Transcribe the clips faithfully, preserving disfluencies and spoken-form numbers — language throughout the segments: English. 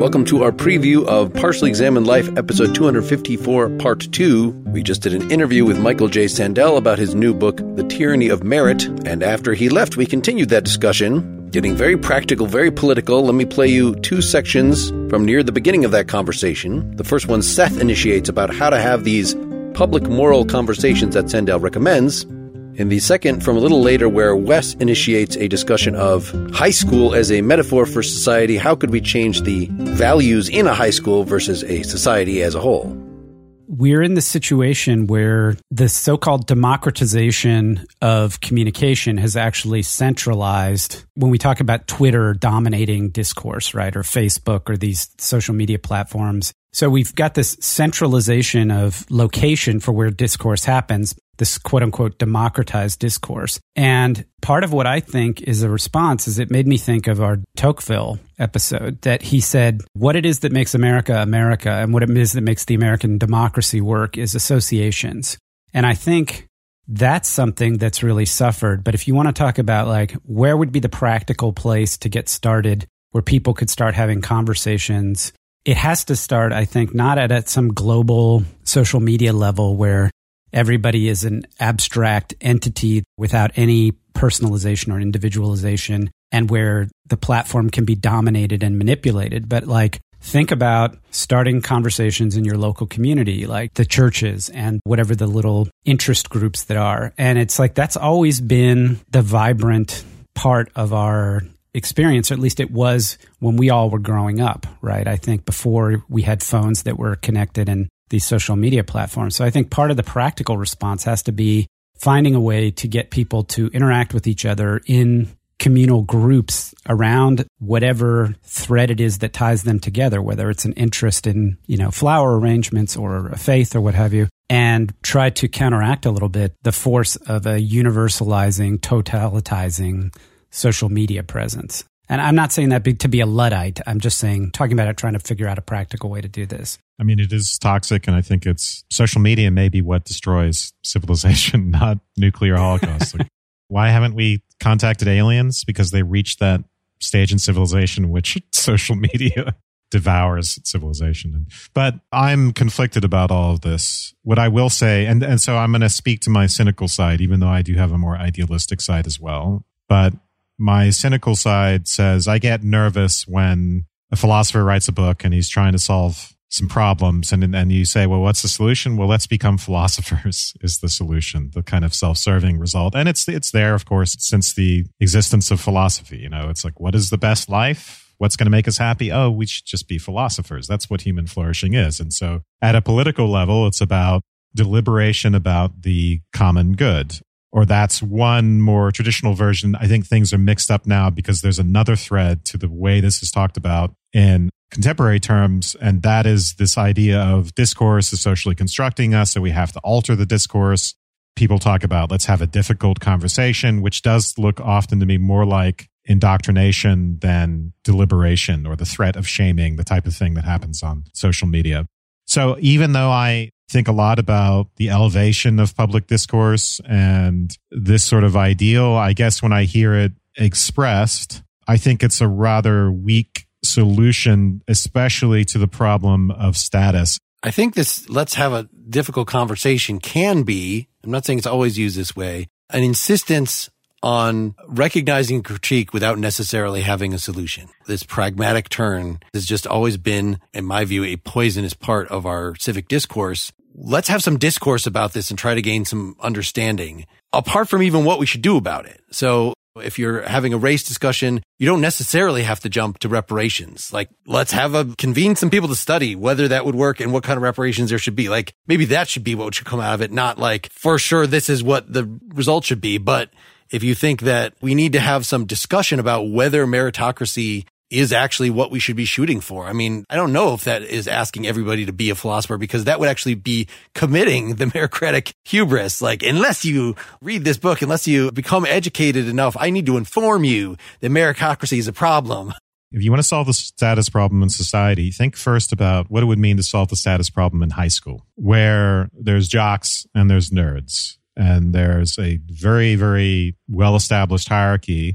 Welcome to our preview of Partially Examined Life, episode two fifty-four, part two. We just did an interview with Michael J. Sandel about his new book, The Tyranny of Merit, and after he left, we continued that discussion, getting very practical, very political. Let me play you two sections from near the beginning of that conversation. The first one, Seth initiates about how to have these public moral conversations that Sandel recommends. In the second, from a little later, where Wes initiates a discussion of high school as a metaphor for society. How could we change the values in a high school versus a society as a whole? We're in the situation where the so-called democratization of communication has actually centralized, when we talk about Twitter dominating discourse, right, or Facebook or these social media platforms. So we've got this centralization of location for where discourse happens, this quote-unquote democratized discourse. And part of what I think is a response is it made me think of our Tocqueville episode, that he said, what it is that makes America America and what it is that makes the American democracy work is associations. And I think that's something that's really suffered. But if you want to talk about like where would be the practical place to get started where people could start having conversations, it has to start, I think, not at, at some global social media level where everybody is an abstract entity without any personalization or individualization and where the platform can be dominated and manipulated. But like, think about starting conversations in your local community, like the churches and whatever the little interest groups that are. And it's like, that's always been the vibrant part of our experience, or at least it was when we all were growing up, right? I think before we had phones that were connected and these social media platforms. So I think part of the practical response has to be finding a way to get people to interact with each other in communal groups around whatever thread it is that ties them together, whether it's an interest in, you know, flower arrangements or a faith or what have you, and try to counteract a little bit the force of a universalizing, totalitizing social media presence. And I'm not saying that to be a Luddite. I'm just saying, talking about it, trying to figure out a practical way to do this. I mean, it is toxic, and I think it's social media may be what destroys civilization, not nuclear holocaust. Like, why haven't we contacted aliens? Because they reached that stage in civilization in which social media devours civilization. But I'm conflicted about all of this. What I will say, and, and so I'm going to speak to my cynical side, even though I do have a more idealistic side as well. But my cynical side says I get nervous when a philosopher writes a book and he's trying to solve some problems, and and you say, well, what's the solution? Well, let's become philosophers is the solution, the kind of self-serving result. And it's it's there, of course, since the existence of philosophy. You know, it's like, what is the best life? What's going to make us happy? Oh, we should just be philosophers. That's what human flourishing is. And so at a political level, it's about deliberation about the common good. Or that's one more traditional version. I think things are mixed up now because there's another thread to the way this is talked about in contemporary terms, and that is this idea of discourse is socially constructing us, so we have to alter the discourse. People talk about let's have a difficult conversation, which does look often to me more like indoctrination than deliberation or the threat of shaming, the type of thing that happens on social media. So even though I think a lot about the elevation of public discourse and this sort of ideal, I guess when I hear it expressed, I think it's a rather weak solution, especially to the problem of status. I think this let's have a difficult conversation can be, I'm not saying it's always used this way, an insistence on recognizing critique without necessarily having a solution. This pragmatic turn has just always been, in my view, a poisonous part of our civic discourse. Let's have some discourse about this and try to gain some understanding, apart from even what we should do about it. So if you're having a race discussion, you don't necessarily have to jump to reparations. Like, let's have a convene some people to study whether that would work and what kind of reparations there should be. Like, maybe that should be what should come out of it, not like, for sure, this is what the result should be. But if you think that we need to have some discussion about whether meritocracy is actually what we should be shooting for. I mean, I don't know if that is asking everybody to be a philosopher, because that would actually be committing the meritocratic hubris. Like, unless you read this book, unless you become educated enough, I need to inform you that meritocracy is a problem. If you want to solve the status problem in society, think first about what it would mean to solve the status problem in high school, where there's jocks and there's nerds, and there's a very, very well-established hierarchy.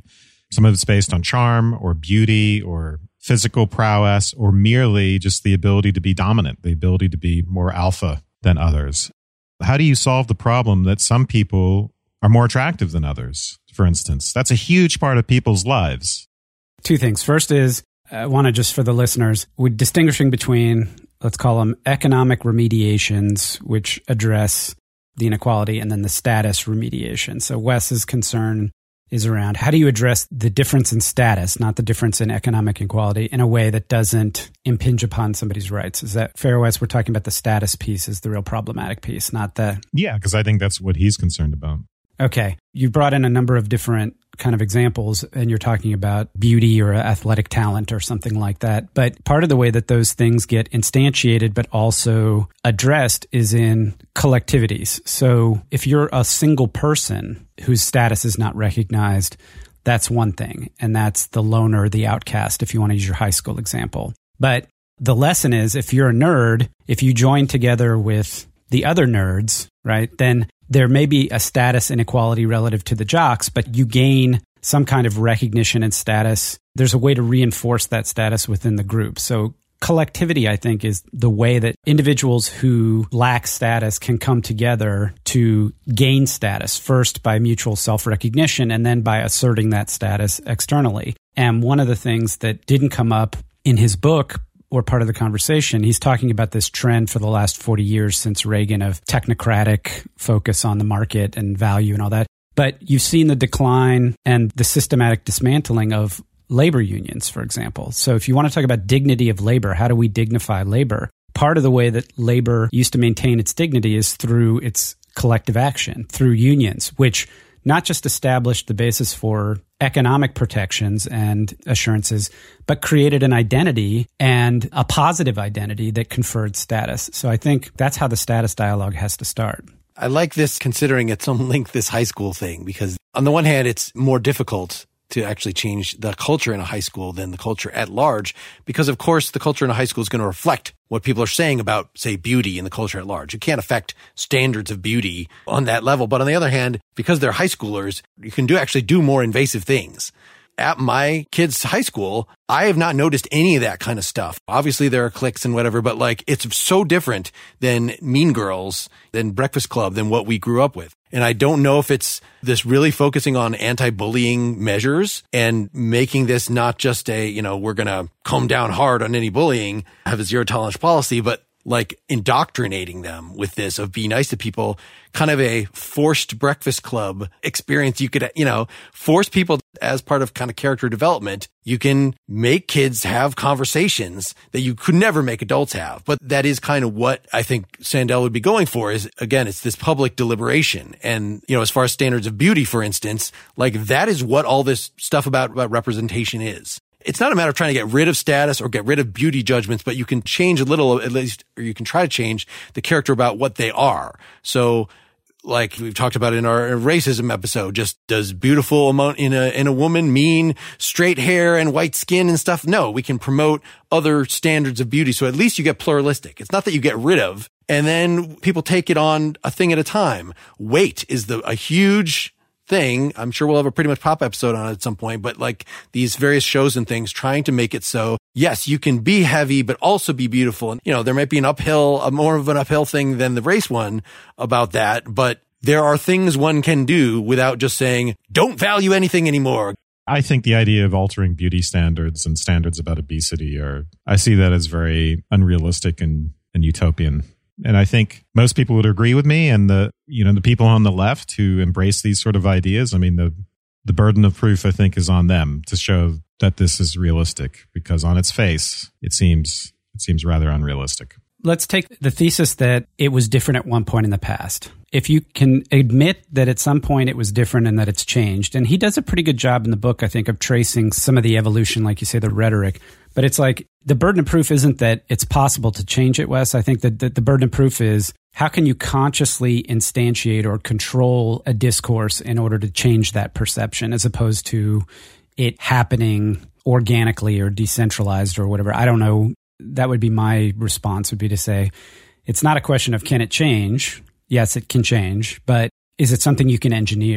Some of it's based on charm or beauty or physical prowess or merely just the ability to be dominant, the ability to be more alpha than others. How do you solve the problem that some people are more attractive than others, for instance? That's a huge part of people's lives. Two things. First is, I want to just for the listeners, we're distinguishing between, let's call them economic remediations, which address the inequality, and then the status remediation. So Wes's concern is around how do you address the difference in status, not the difference in economic equality, in a way that doesn't impinge upon somebody's rights. Is that fair, Wes? We're talking about the status piece is the real problematic piece, not the... Yeah, because I think that's what he's concerned about. Okay. You brought in a number of different kind of examples, and you're talking about beauty or athletic talent or something like that. But part of the way that those things get instantiated but also addressed is in collectivities. So if you're a single person whose status is not recognized, that's one thing. And that's the loner, the outcast, if you want to use your high school example. But the lesson is, if you're a nerd, if you join together with the other nerds, right, then there may be a status inequality relative to the jocks, but you gain some kind of recognition and status. There's a way to reinforce that status within the group. So collectivity, I think, is the way that individuals who lack status can come together to gain status, first by mutual self-recognition and then by asserting that status externally. And one of the things that didn't come up in his book or part of the conversation, he's talking about this trend for the last forty years since Reagan of technocratic focus on the market and value and all that. But you've seen the decline and the systematic dismantling of labor unions, for example. So if you want to talk about dignity of labor, how do we dignify labor? Part of the way that labor used to maintain its dignity is through its collective action, through unions, which not just established the basis for economic protections and assurances, but created an identity and a positive identity that conferred status. So I think that's how the status dialogue has to start. I like this, considering its own link, this high school thing, because on the one hand, it's more difficult to actually change the culture in a high school than the culture at large, because of course the culture in a high school is going to reflect what people are saying about, say, beauty in the culture at large. You can't affect standards of beauty on that level. But on the other hand, because they're high schoolers, you can do actually do more invasive things. At my kids' high school, I have not noticed any of that kind of stuff. Obviously, there are cliques and whatever, but like, it's so different than Mean Girls, than Breakfast Club, than what we grew up with. And I don't know if it's this really focusing on anti-bullying measures and making this not just a, you know, we're going to come down hard on any bullying, have a zero tolerance policy, but like indoctrinating them with this of be nice to people, kind of a forced Breakfast Club experience. You could, you know, force people as part of kind of character development. You can make kids have conversations that you could never make adults have. But that is kind of what I think Sandel would be going for is, again, it's this public deliberation. And, you know, as far as standards of beauty, for instance, like that is what all this stuff about, about representation is. It's not a matter of trying to get rid of status or get rid of beauty judgments, but you can change a little, at least, or you can try to change the character about what they are. So, like we've talked about in our racism episode, just does beautiful amount in a, in a woman mean straight hair and white skin and stuff? No, we can promote other standards of beauty. So at least you get pluralistic. It's not that you get rid of, and then people take it on a thing at a time. Weight is the, a huge thing. I'm sure we'll have a Pretty Much Pop episode on it at some point, but like these various shows and things trying to make it so, yes, you can be heavy, but also be beautiful. And, you know, there might be an uphill, a more of an uphill thing than the race one about that, but there are things one can do without just saying, don't value anything anymore. I think the idea of altering beauty standards and standards about obesity are, I see that as very unrealistic and, and utopian. And I think most people would agree with me, and the, you know, the people on the left who embrace these sort of ideas, I mean, the, the burden of proof, I think, is on them to show that this is realistic, because on its face, it seems, it seems rather unrealistic. Let's take the thesis that it was different at one point in the past. If you can admit that at some point it was different and that it's changed, and he does a pretty good job in the book, I think, of tracing some of the evolution, like you say, the rhetoric. But it's like the burden of proof isn't that it's possible to change it, Wes. I think that the, the burden of proof is how can you consciously instantiate or control a discourse in order to change that perception, as opposed to it happening organically or decentralized or whatever. I don't know. That would be my response, would be to say, it's not a question of can it change? Yes, it can change, but is it something you can engineer?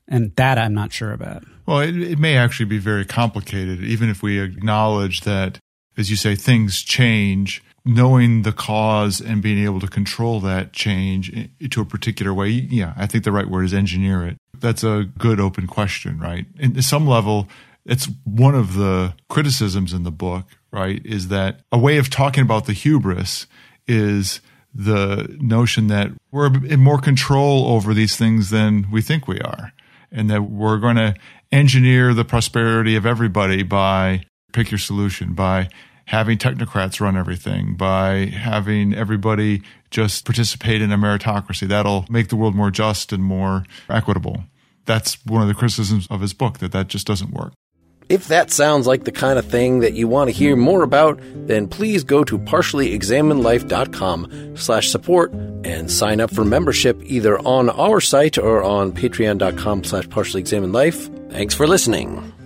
And that I'm not sure about. Well, it, it may actually be very complicated, even if we acknowledge that, as you say, things change. Knowing the cause and being able to control that change to a particular way, yeah, I think the right word is engineer it. That's a good open question, right? And at some level, it's one of the criticisms in the book, right, is that a way of talking about the hubris is the notion that we're in more control over these things than we think we are, and that we're going to engineer the prosperity of everybody by, pick your solution, by having technocrats run everything, by having everybody just participate in a meritocracy. That'll make the world more just and more equitable. That's one of the criticisms of his book, that that just doesn't work. If that sounds like the kind of thing that you want to hear more about, then please go to partially examined life dot com slash support and sign up for membership either on our site or on patreon dot com slash partially examined life. Thanks for listening.